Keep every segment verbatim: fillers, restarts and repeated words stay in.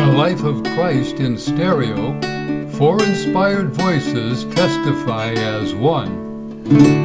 The Life of Christ in Stereo. Four inspired voices testify as one.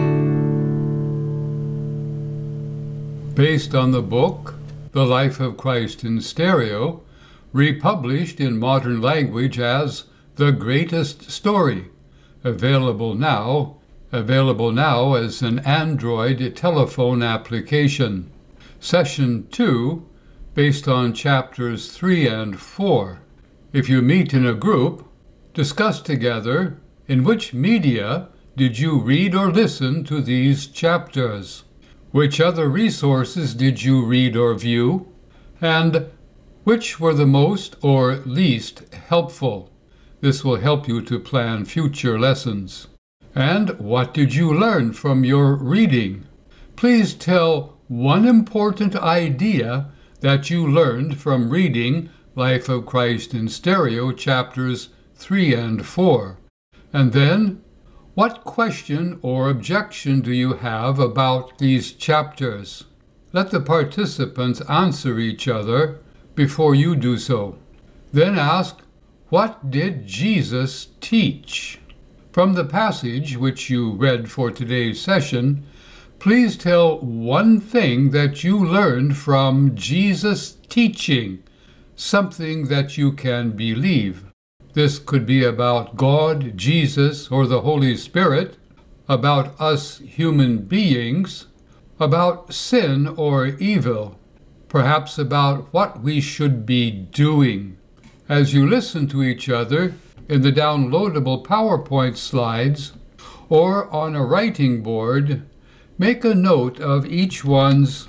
Based on the book, The Life of Christ in Stereo, republished in modern language as The Greatest Story, available now, available now as an Android telephone application. Session two, based on chapters three and four. If you meet in a group, discuss together in which media did you read or listen to these chapters? Which other resources did you read or view? And which were the most or least helpful? This will help you to plan future lessons. And what did you learn from your reading? Please tell one important idea that you learned from reading Life of Christ in Stereo chapters three and four. And then, what question or objection do you have about these chapters? Let the participants answer each other before you do so. Then ask, what did Jesus teach? From the passage which you read for today's session, please tell one thing that you learned from Jesus' teaching, something that you can believe. This could be about God, Jesus, or the Holy Spirit, about us human beings, about sin or evil, perhaps about what we should be doing. As you listen to each other in the downloadable PowerPoint slides or on a writing board, make a note of each one's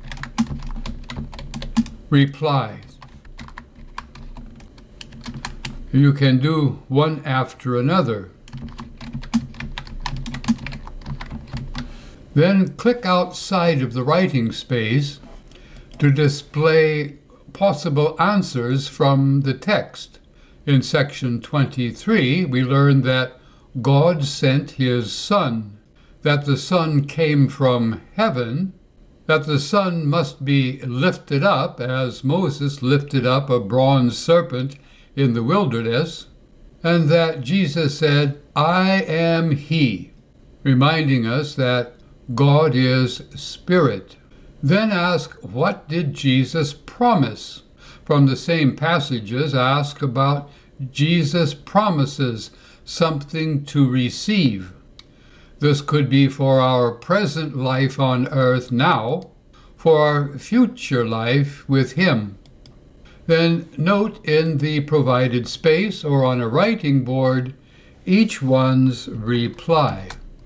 replies. You can do one after another. Then click outside of the writing space to display possible answers from the text. In section twenty-three, we learned that God sent his Son, that the Son came from heaven, that the Son must be lifted up as Moses lifted up a bronze serpent in the wilderness, and that Jesus said, I am he, reminding us that God is Spirit. Then ask, what did Jesus promise? From the same passages, ask about Jesus' promises, something to receive. This could be for our present life on earth now, for our future life with him. Then note in the provided space or on a writing board each one's reply.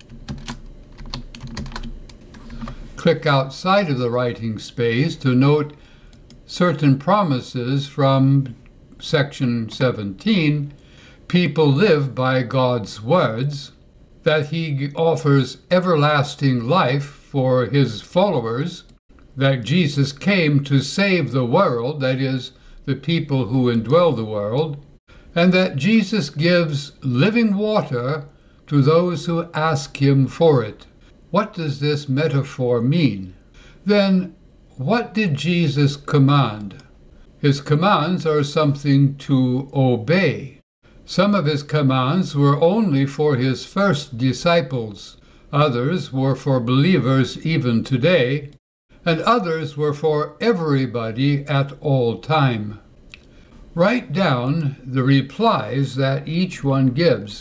Click outside of the writing space to note certain promises from section seventeen. People live by God's words, that he offers everlasting life for his followers, that Jesus came to save the world, that is, the people who indwell the world, and that Jesus gives living water to those who ask him for it. What does this metaphor mean? Then, what did Jesus command? His commands are something to obey. Some of his commands were only for his first disciples, others were for believers even today, and others were for everybody at all time. Write down the replies that each one gives.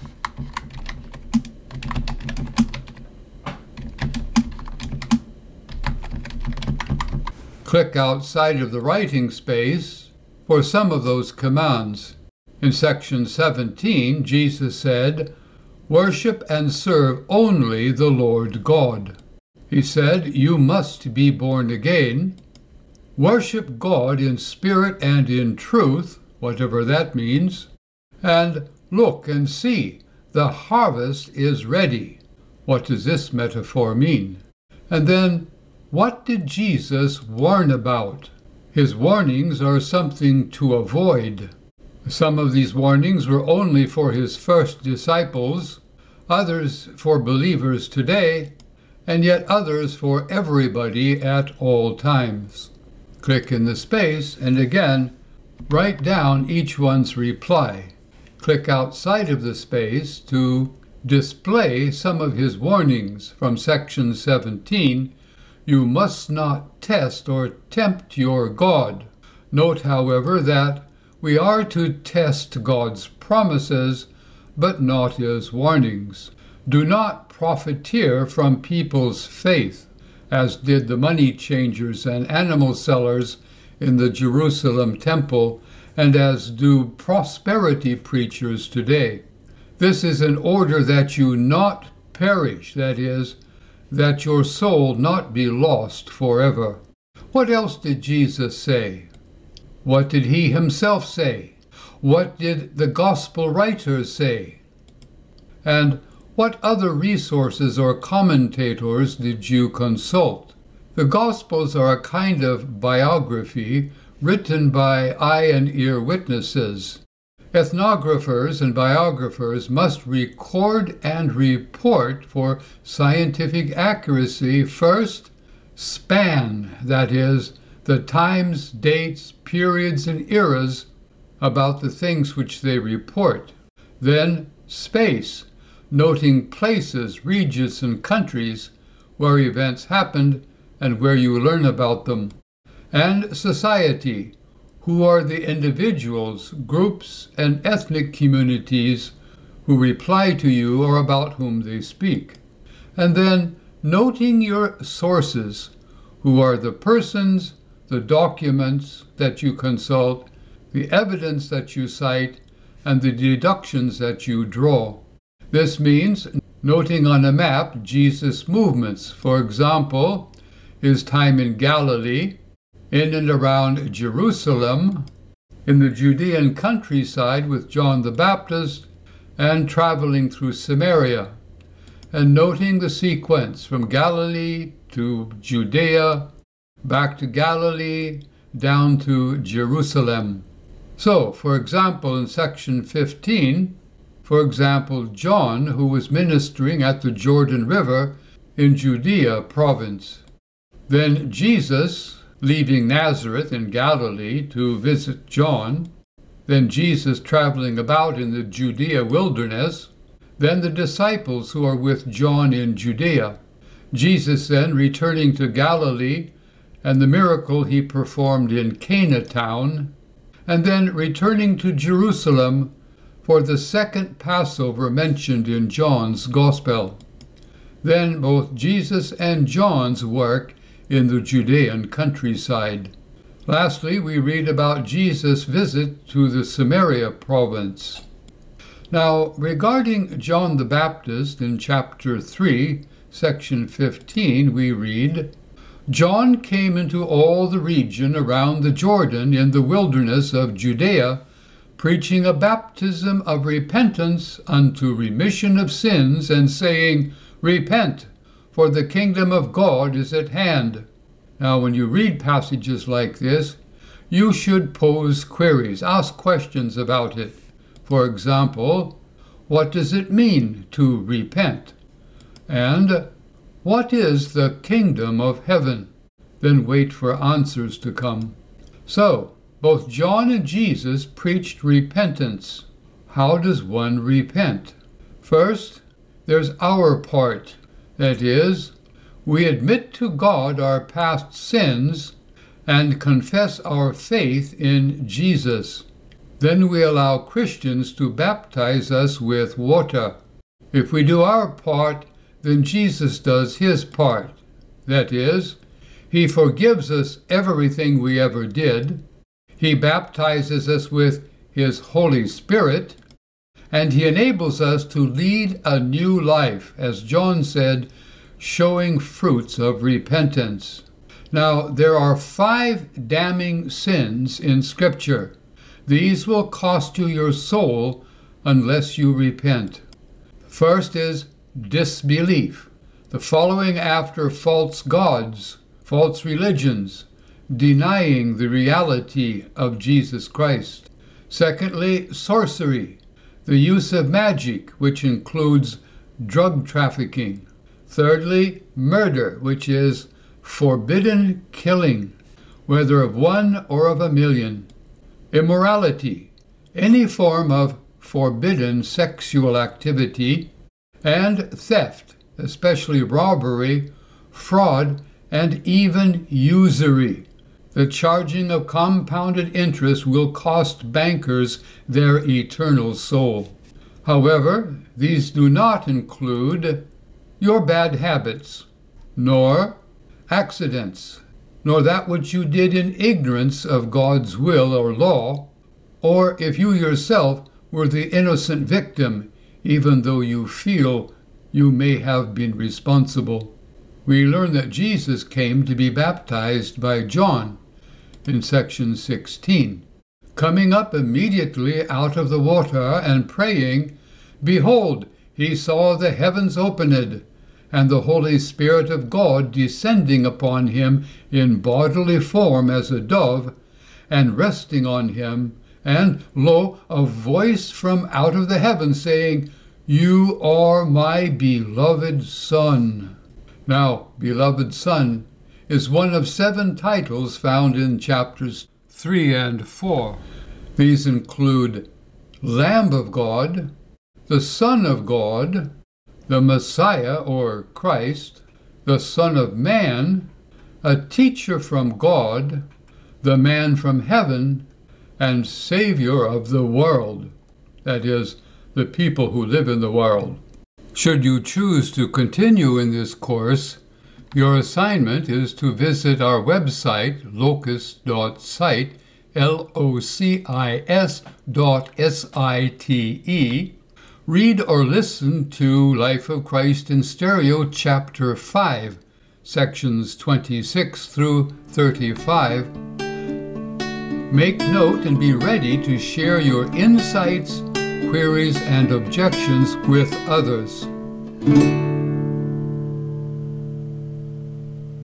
Click outside of the writing space for some of those commands. In section seventeen, Jesus said, worship and serve only the Lord God. He said, you must be born again. Worship God in spirit and in truth, whatever that means. And look and see, the harvest is ready. What does this metaphor mean? And then, what did Jesus warn about? His warnings are something to avoid. Some of these warnings were only for his first disciples, others for believers today, and yet others for everybody at all times. Click in the space, and again, Write down each one's reply. Click outside of the space to display some of his warnings from section seventeen. You must not test or tempt your God. Note, however, that we are to test God's promises, but not his warnings. Do not profiteer from people's faith, as did the money changers and animal sellers in the Jerusalem temple, and as do prosperity preachers today. This is in order that you not perish, that is, that your soul not be lost forever. What else did Jesus say? What did he himself say? What did the gospel writers say? And what other resources or commentators did you consult? The Gospels are a kind of biography written by eye and ear witnesses. Ethnographers and biographers must record and report for scientific accuracy first, span, that is, the times, dates, periods, and eras about the things which they report. Then space, noting places, regions, and countries where events happened and where you learn about them. And society, who are the individuals, groups, and ethnic communities who reply to you or about whom they speak. And then noting your sources, who are the persons, the documents that you consult, the evidence that you cite, and the deductions that you draw. This means noting on a map Jesus' movements, for example, his time in Galilee, in and around Jerusalem, in the Judean countryside with John the Baptist, and traveling through Samaria, and noting the sequence from Galilee to Judea, back to Galilee, down to Jerusalem. So, for example, in section fifteen, for example, John, who was ministering at the Jordan River in Judea province. Then Jesus, leaving Nazareth in Galilee to visit John. Then Jesus traveling about in the Judea wilderness. Then the disciples who are with John in Judea. Jesus then returning to Galilee, and the miracle he performed in Cana town, and then returning to Jerusalem for the second Passover mentioned in John's Gospel. Then both Jesus and John's work in the Judean countryside. Lastly, we read about Jesus' visit to the Samaria province. Now, regarding John the Baptist in chapter three, section fifteen, we read, John came into all the region around the Jordan in the wilderness of Judea, preaching a baptism of repentance unto remission of sins, and saying, Repent, for the kingdom of God is at hand. Now, when you read passages like this, you should pose queries, ask questions about it. For example, what does it mean to repent? And what is the kingdom of heaven? Then wait for answers to come. So, both John and Jesus preached repentance. How does one repent? First, there's our part. That is, we admit to God our past sins and confess our faith in Jesus. Then we allow Christians to baptize us with water. If we do our part, then Jesus does his part. That is, he forgives us everything we ever did. He baptizes us with his Holy Spirit, and he enables us to lead a new life, as John said, showing fruits of repentance. Now, there are five damning sins in Scripture. These will cost you your soul unless you repent. First is disbelief, the following after false gods, false religions, denying the reality of Jesus Christ. Secondly, sorcery, the use of magic, which includes drug trafficking. Thirdly, murder, which is forbidden killing, whether of one or of a million. immorality, any form of forbidden sexual activity, and theft, especially robbery, fraud, and even usury. The charging of compounded interest will cost bankers their eternal soul. However, these do not include your bad habits, nor accidents, nor that which you did in ignorance of God's will or law, or if you yourself were the innocent victim, even though you feel you may have been responsible. We learn that Jesus came to be baptized by John in section sixteen. Coming up immediately out of the water and praying, behold, he saw the heavens opened, and the Holy Spirit of God descending upon him in bodily form as a dove, and resting on him. And, lo, a voice from out of the heavens saying, You are my beloved Son. Now, beloved Son is one of seven titles found in chapters three and four. These include Lamb of God, the Son of God, the Messiah or Christ, the Son of Man, a teacher from God, the man from heaven, and Savior of the world, that is, the people who live in the world. Should you choose to continue in this course, your assignment is to visit our website, locust dot site, L O C I S dot S I T E, read or listen to Life of Christ in Stereo, Chapter five, sections twenty-six through thirty-five. Make note and be ready to share your insights, queries, and objections with others.